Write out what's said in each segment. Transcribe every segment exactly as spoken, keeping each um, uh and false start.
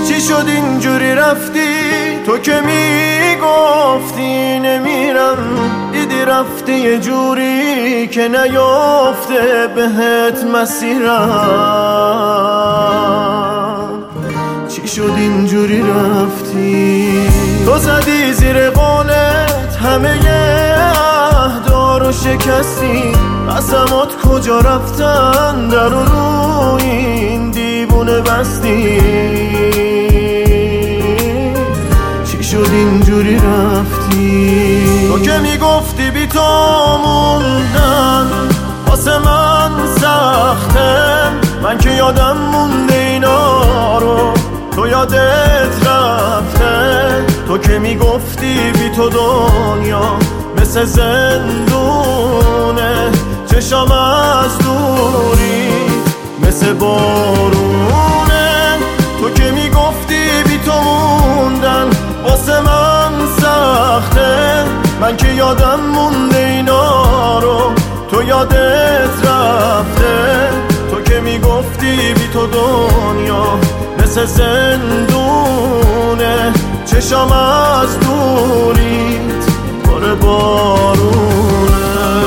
چی شد اینجوری رفتی؟ تو که میگفتی نمیرم، دیدی رفتی یه جوری که نیافته بهت مسیرم. چی شد اینجوری رفتی؟ تو زدی زیر قولت همه عهدا رو شکستی، قسمات کجا رفتن؟ در رو روی این دیوونه بستی. چی شد اینجوری رفتی؟ تو که میگفتی بی تو موندن واسه من سخته، من که یادم مونده اینا رو، تو یادت رفته. تو که میگفتی بی تو دنیا مثل زندونه، چشام از دوری مثل بارونه. تو که میگفتی بی تو موندن واسه من سخته، من که یادم مونده اینا رو، تو یادت رفته. تو که میگفتی بی تو دنیا مثل زندونه، چشام از دوریت پر بارونه.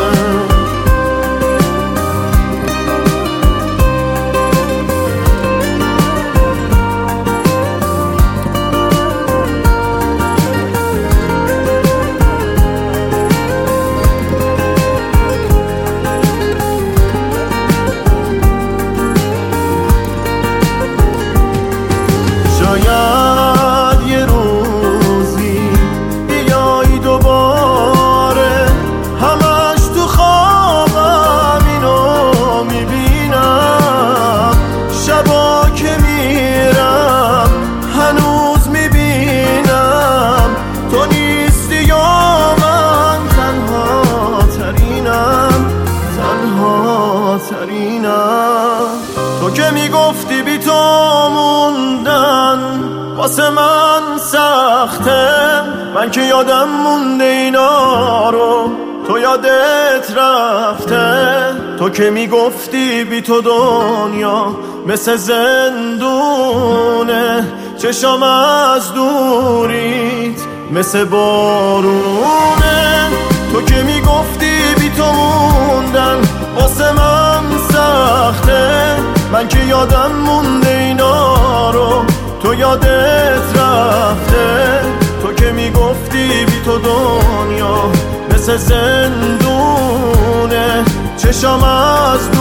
شاید یه روزی بیایی دوباره، همش تو خوابم اینو میبینم. شبا که میرم هنوز میبینم تو نیستی یا من تنها ترینم، تنها ترینم. تو که میگفتی بی تو موندن واسه من سخته، من که یادم مونده اینا رو، تو یادت رفته. تو که میگفتی بی تو دنیا مثل زندونه، چشام از دوریت مثل بارونه. تو که میگفتی بی تو موندن واسه من سخته، من که یادم مونده اینا رو، تو یادت رفته. تو که میگفتی بی تو دنیا مثل زندونه، چشام از